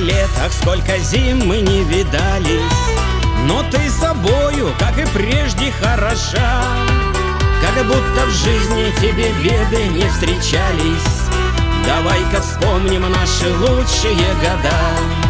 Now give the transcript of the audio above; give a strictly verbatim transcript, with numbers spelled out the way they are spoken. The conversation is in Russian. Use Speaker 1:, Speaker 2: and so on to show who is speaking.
Speaker 1: лет, ах, сколько зим мы не видались, но ты собою, как и прежде, хороша, как будто в жизни тебе беды не встречались. Давай-ка вспомним наши лучшие года.